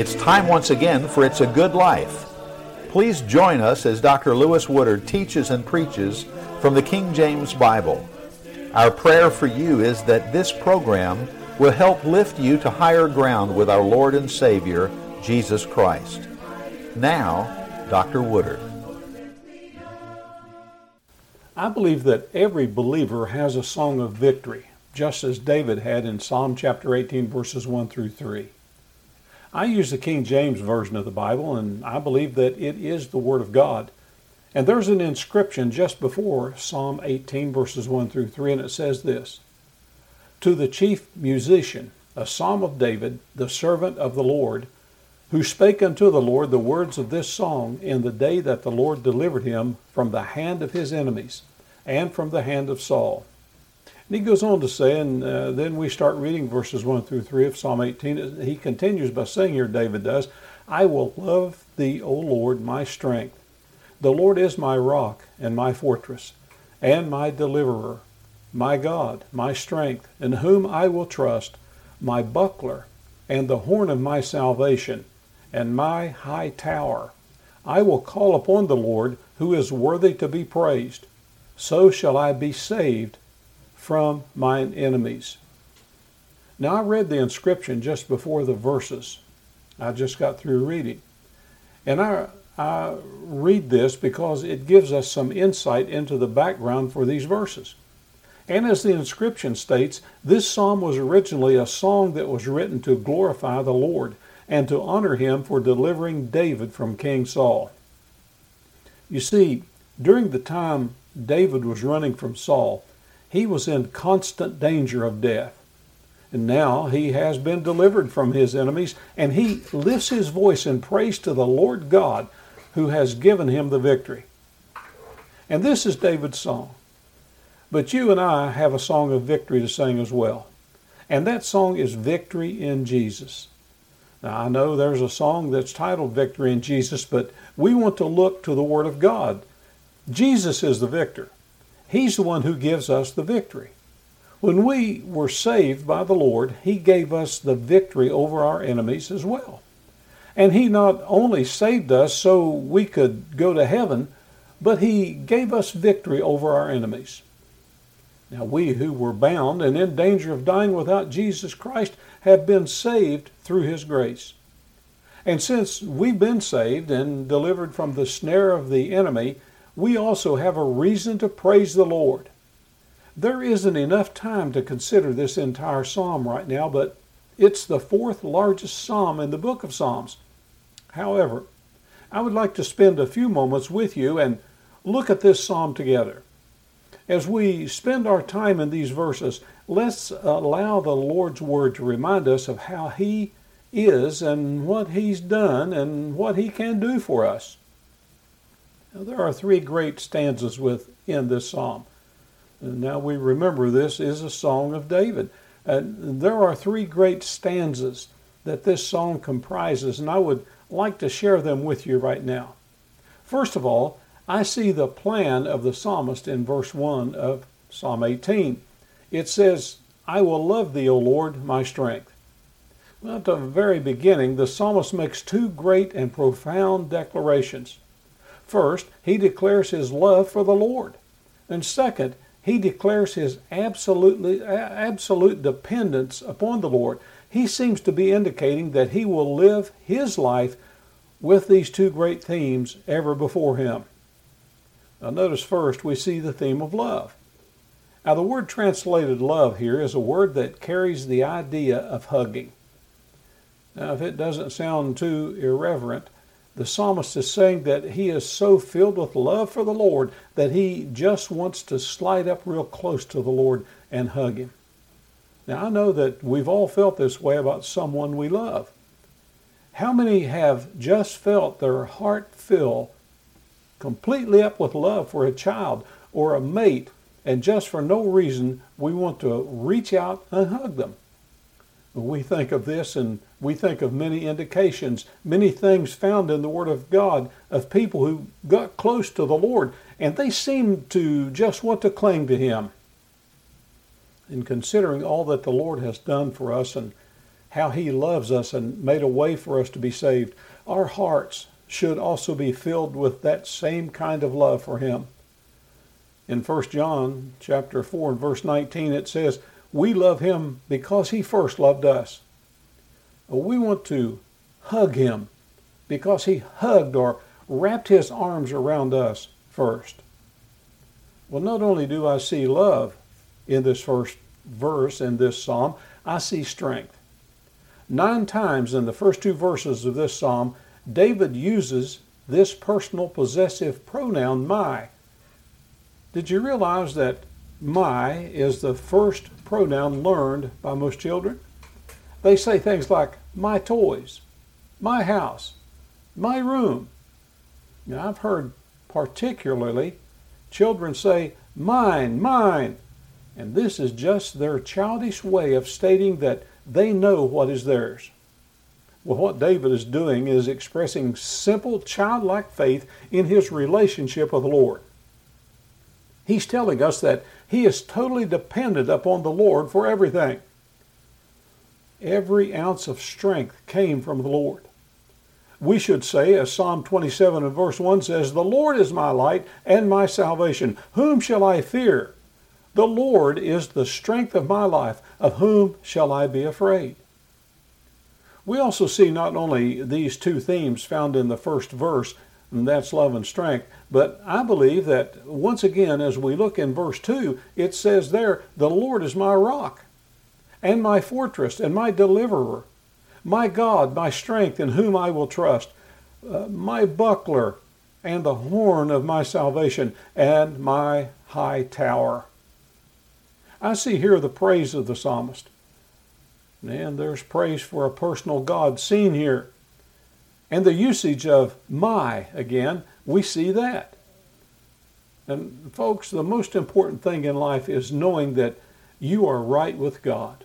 It's time once again for It's a Good Life. Please join us as Dr. Lewis Woodard teaches and preaches from the King James Bible. Our prayer for you is that this program will help lift you to higher ground with our Lord and Savior, Jesus Christ. Now, Dr. Woodard. I believe that every believer has a song of victory, just as David had in Psalm chapter 18, verses 1 through 3. I use the King James Version of the Bible, and I believe that it is the Word of God. And there's an inscription just before Psalm 18, verses 1 through 3, and it says this: "To the chief musician, a psalm of David, the servant of the Lord, who spake unto the Lord the words of this song in the day that the Lord delivered him from the hand of his enemies, and from the hand of Saul." And he goes on to say, and then we start reading verses 1 through 3 of Psalm 18. He continues by saying here, David does, "I will love thee, O Lord, my strength. The Lord is my rock and my fortress, and my deliverer, my God, my strength, in whom I will trust, my buckler, and the horn of my salvation, and my high tower. I will call upon the Lord, who is worthy to be praised. So shall I be saved from mine enemies." Now, I read the inscription just before the verses I just got through reading. And I read this because it gives us some insight into the background for these verses. And as the inscription states, this psalm was originally a song that was written to glorify the Lord and to honor him for delivering David from King Saul. You see, during the time David was running from Saul, he was in constant danger of death. And now he has been delivered from his enemies, and he lifts his voice in praise to the Lord God who has given him the victory. And this is David's song. But you and I have a song of victory to sing as well. And that song is Victory in Jesus. Now, I know there's a song that's titled Victory in Jesus, but we want to look to the Word of God. Jesus is the victor. He's the one who gives us the victory. When we were saved by the Lord, He gave us the victory over our enemies as well. And He not only saved us so we could go to heaven, but He gave us victory over our enemies. Now, we who were bound and in danger of dying without Jesus Christ have been saved through His grace. And since we've been saved and delivered from the snare of the enemy, we also have a reason to praise the Lord. There isn't enough time to consider this entire psalm right now, but it's the fourth largest psalm in the book of Psalms. However, I would like to spend a few moments with you and look at this psalm together. As we spend our time in these verses, let's allow the Lord's Word to remind us of how He is and what He's done and what He can do for us. Now, there are three great stanzas within this psalm. And now we remember this is a song of David. There are three great stanzas that this song comprises, and I would like to share them with you right now. First of all, I see the plan of the psalmist in verse 1 of Psalm 18. It says, "I will love thee, O Lord, my strength." Well, at the very beginning, the psalmist makes two great and profound declarations. First, he declares his love for the Lord. And second, he declares his absolute dependence upon the Lord. He seems to be indicating that he will live his life with these two great themes ever before him. Now, notice first we see the theme of love. Now, the word translated love here is a word that carries the idea of hugging. Now, if it doesn't sound too irreverent, the psalmist is saying that he is so filled with love for the Lord that he just wants to slide up real close to the Lord and hug Him. Now, I know that we've all felt this way about someone we love. How many have just felt their heart fill completely up with love for a child or a mate, and just for no reason we want to reach out and hug them? We think of this, and we think of many indications, many things found in the Word of God of people who got close to the Lord, and they seemed to just want to cling to Him. In considering all that the Lord has done for us and how he loves us and made a way for us to be saved, our hearts should also be filled with that same kind of love for him. In 1 John chapter 4 and verse 19, it says, we love him because he first loved us. We want to hug him because he hugged or wrapped his arms around us first. Well, not only do I see love in this first verse in this psalm, I see strength. 9 times in the first 2 verses of this psalm, David uses this personal possessive pronoun, my. Did you realize that my is the first pronoun learned by most children? They say things like my toys, my house, my room. Now, I've heard particularly children say mine, mine, and this is just their childish way of stating that they know what is theirs. Well, what David is doing is expressing simple childlike faith in his relationship with the Lord. He's telling us that he is totally dependent upon the Lord for everything. Every ounce of strength came from the Lord. We should say, as Psalm 27 and verse 1 says, the Lord is my light and my salvation. Whom shall I fear? The Lord is the strength of my life. Of whom shall I be afraid? We also see not only these 2 themes found in the first verse, and that's love and strength, but I believe that once again, as we look in verse 2, it says there, the Lord is my rock, and my fortress, and my deliverer, my God, my strength, in whom I will trust, my buckler, and the horn of my salvation, and my high tower. I see here the praise of the psalmist. And there's praise for a personal God seen here. And the usage of my, again, we see that. And folks, the most important thing in life is knowing that you are right with God.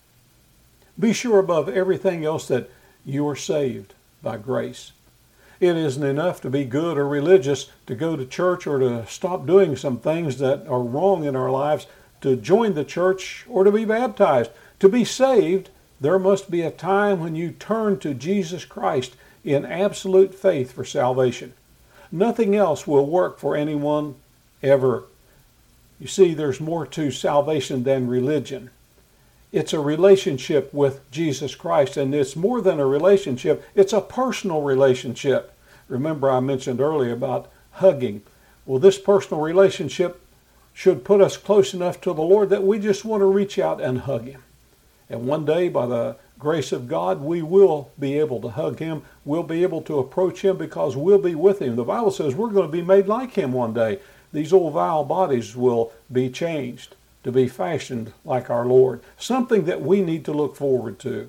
Be sure above everything else that you are saved by grace. It isn't enough to be good or religious, to go to church or to stop doing some things that are wrong in our lives, to join the church or to be baptized. To be saved, there must be a time when you turn to Jesus Christ in absolute faith for salvation. Nothing else will work for anyone ever. You see, there's more to salvation than religion. It's a relationship with Jesus Christ, and it's more than a relationship, it's a personal relationship. Remember I mentioned earlier about hugging. Well, this personal relationship should put us close enough to the Lord that we just want to reach out and hug him. And one day, by the grace of God, we will be able to hug him. We'll be able to approach him because we'll be with him. The Bible says we're going to be made like him one day. These old vile bodies will be changed to be fashioned like our Lord. Something that we need to look forward to.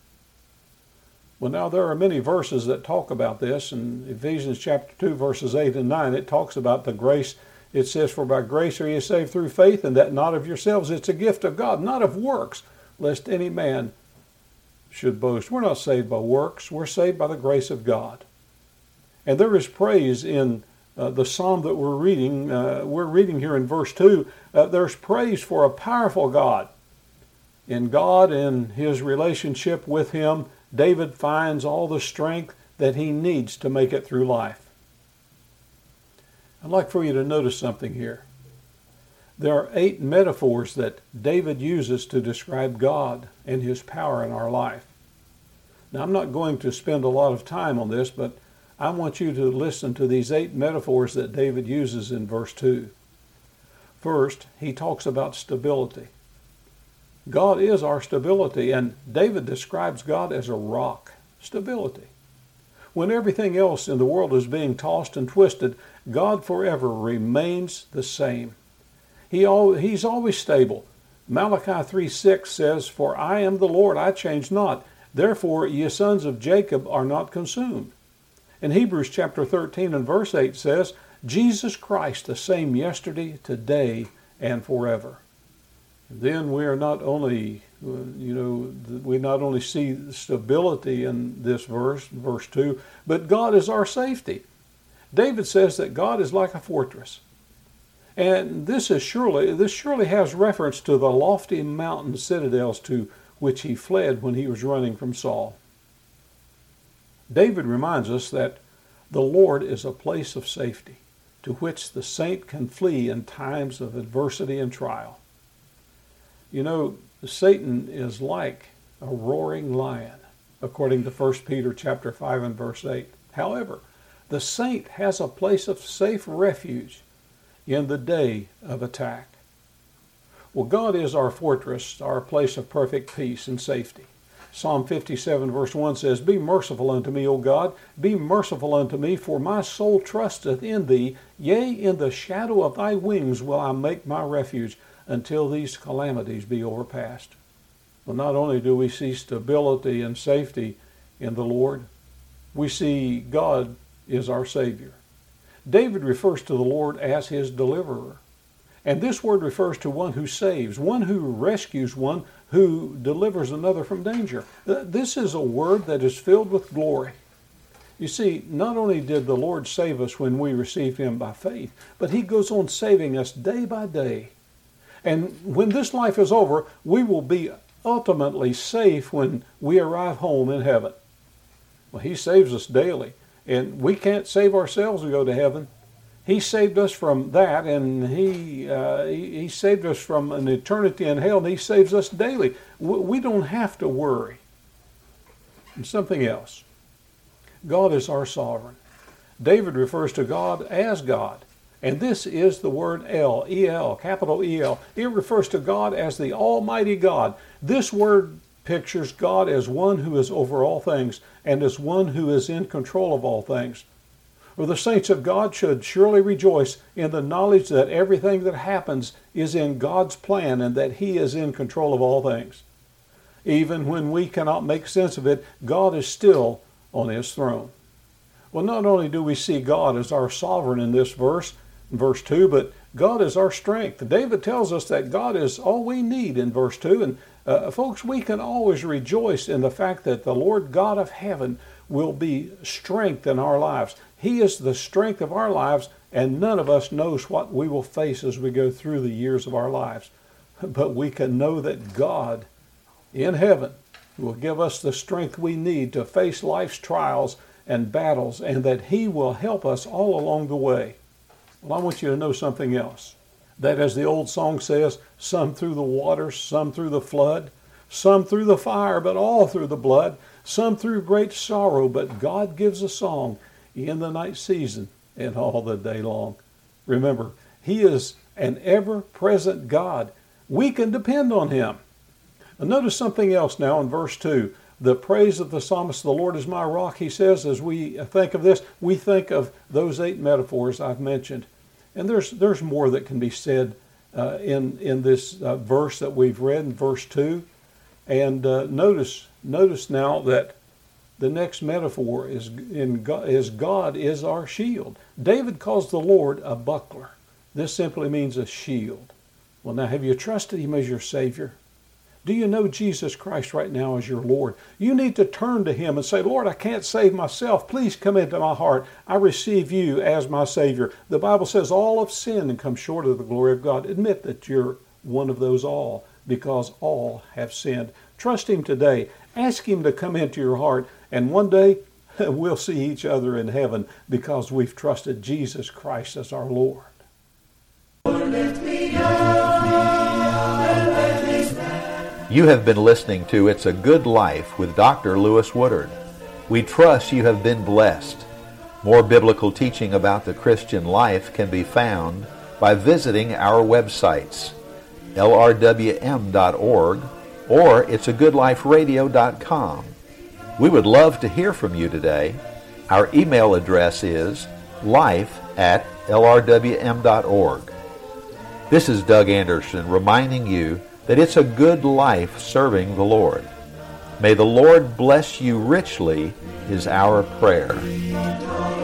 Well, now there are many verses that talk about this. In Ephesians chapter 2, verses 8 and 9, it talks about the grace. It says, for by grace are ye saved through faith, and that not of yourselves. It's a gift of God, not of works, lest any man should boast. We're not saved by works. We're saved by the grace of God. And there is praise in the psalm that we're reading. We're reading here in verse 2. There's praise for a powerful God. In God and his relationship with him, David finds all the strength that he needs to make it through life. I'd like for you to notice something here. There are 8 metaphors that David uses to describe God and his power in our life. Now, I'm not going to spend a lot of time on this, but I want you to listen to these 8 metaphors that David uses in verse 2. First, he talks about stability. God is our stability, and David describes God as a rock. Stability. When everything else in the world is being tossed and twisted, God forever remains the same. He's always stable. Malachi 3:6 says, for I am the Lord, I change not. Therefore, ye sons of Jacob are not consumed. And Hebrews chapter 13 and verse 8 says, Jesus Christ the same yesterday, today, and forever. Then we are not only, we not only see stability in this verse 2, but God is our safety. David says that God is like a fortress. And this surely has reference to the lofty mountain citadels to which he fled when he was running from Saul. David reminds us that the Lord is a place of safety to which the saint can flee in times of adversity and trial. You know, Satan is like a roaring lion, according to 1 Peter chapter 5 and verse 8. However, the saint has a place of safe refuge in the day of attack. Well, God is our fortress, our place of perfect peace and safety. Psalm 57 verse 1 says, Be merciful unto me, O God, be merciful unto me, for my soul trusteth in thee. Yea, in the shadow of thy wings will I make my refuge, until these calamities be overpast. Well, not only do we see stability and safety in the Lord, we see God is our Savior. David refers to the Lord as his deliverer. And this word refers to one who saves, one who rescues, one who delivers another from danger. This is a word that is filled with glory. You see, not only did the Lord save us when we received him by faith, but he goes on saving us day by day. And when this life is over, we will be ultimately safe when we arrive home in heaven. Well, he saves us daily, and we can't save ourselves to go to heaven. He saved us from that, and he saved us from an eternity in hell, and he saves us daily. We don't have to worry. And something else. God is our sovereign. David refers to God as God. And this is the word El, E-L, capital E-L. It refers to God as the Almighty God. This word pictures God as one who is over all things and as one who is in control of all things. For the saints of God should surely rejoice in the knowledge that everything that happens is in God's plan and that he is in control of all things. Even when we cannot make sense of it, God is still on his throne. Well, not only do we see God as our sovereign in this verse, verse 2, but God is our strength. David tells us that God is all we need in verse 2. And folks, we can always rejoice in the fact that the Lord God of heaven will be strength in our lives. He is the strength of our lives, and none of us knows what we will face as we go through the years of our lives. But we can know that God in heaven will give us the strength we need to face life's trials and battles, and that he will help us all along the way. Well, I want you to know something else. That, as the old song says, some through the waters, some through the flood, some through the fire, but all through the blood, some through great sorrow, but God gives a song in the night season and all the day long. Remember, he is an ever-present God. We can depend on him. And notice something else now in verse 2. The praise of the psalmist, the Lord is my rock, he says, as we think of this, we think of those 8 metaphors I've mentioned. And there's more that can be said in this verse that we've read in verse 2. And notice now that the next metaphor is God is our shield. David calls the Lord a buckler. This simply means a shield. Well, now, have you trusted him as your Savior? Do you know Jesus Christ right now as your Lord? You need to turn to him and say, Lord, I can't save myself. Please come into my heart. I receive you as my Savior. The Bible says all have sinned and come short of the glory of God. Admit that you're one of those all, because all have sinned. Trust him today. Ask him to come into your heart, and one day we'll see each other in heaven because we've trusted Jesus Christ as our Lord. You have been listening to It's a Good Life with Dr. Lewis Woodard. We trust you have been blessed. More biblical teaching about the Christian life can be found by visiting our websites, lrwm.org or it'sagoodliferadio.com. We would love to hear from you today. Our email address is life@lrwm.org. This is Doug Anderson reminding you that it's a good life serving the Lord. May the Lord bless you richly is our prayer.